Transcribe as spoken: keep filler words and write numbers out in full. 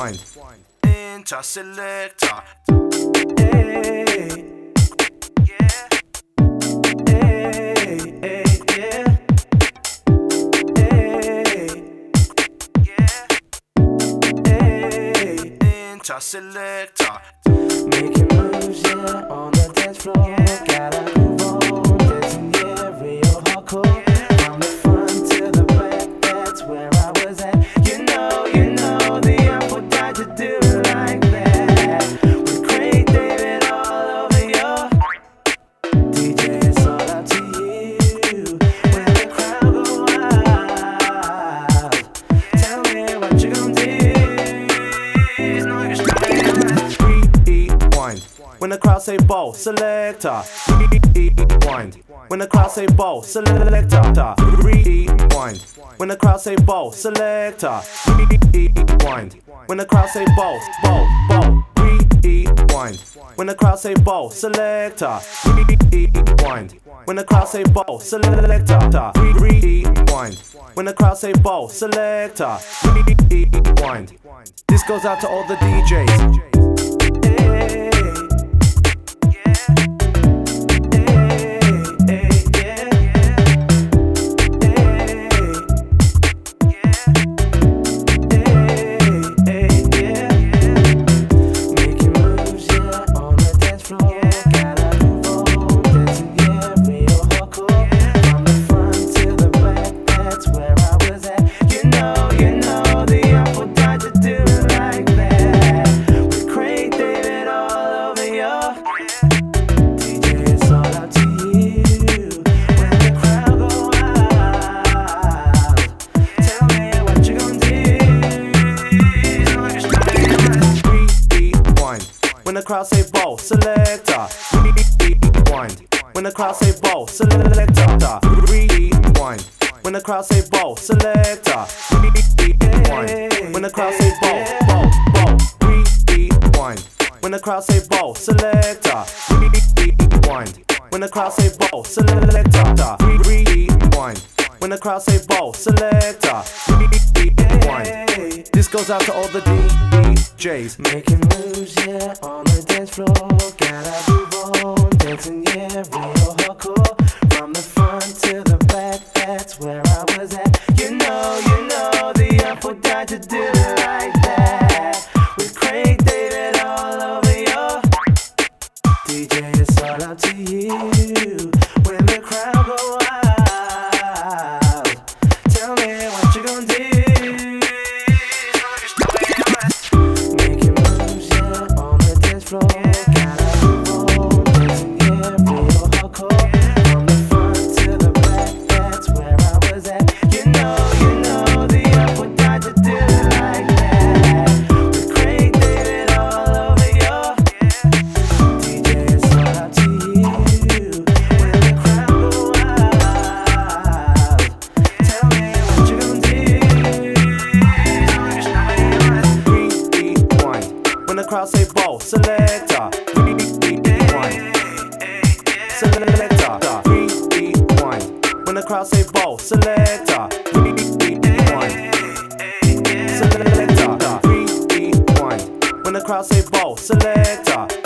rewind. Enter selector. Hey. Yeah. Hey, hey, yeah. Hey. Yeah. Hey. Enter selector. Making moves, yeah, on the dance floor. Yeah. Gotta move on, dancing, yeah, real hardcore. From the front to the back, that's where I was at. You know, you know, the apple died to do it like that. With Craig David all over your D J, it's all up to you. When the crowd go wild, tell me what you gon' do. It's no use trying. Rewind. When the crowd say ball, selector. Rewind. When the crowd say ball, selector. Rewind. When the crowd say ball, selector. Rewind. When the crowd say ball, ball, ball. Rewind. When the crowd say ball, selector. Rewind. When the crowd say ball, selector. Rewind. When the crowd say ball, selector. Rewind. This goes out to all the D Js. Hey. When the crowd say ball, selector. Rewind. When the crowd say ball, selector. Rewind. When the crowd say ball, selector. Rewind. When the crowd say ball, ball, ball. Rewind. When the crowd say ball, selector. Rewind. When the crowd say ball, selector. Rewind. When the crowd say ball, selector. Rewind. This goes out to all the D Js. Making moves, yeah, on the dance floor. Gotta move on, dancing, yeah, real hardcore. From the front to the back, that's where I was at. You know, you know, the apple died to do it like that. With Craig David all over your D J, it's all up to you. When the crowd go wild, tell me what you gon' do. When the crowd say ball, selector. Rewind. Selector. Rewind. When the crowd say ball, selector. Rewind. Selector. Rewind. When the crowd say ball, selector.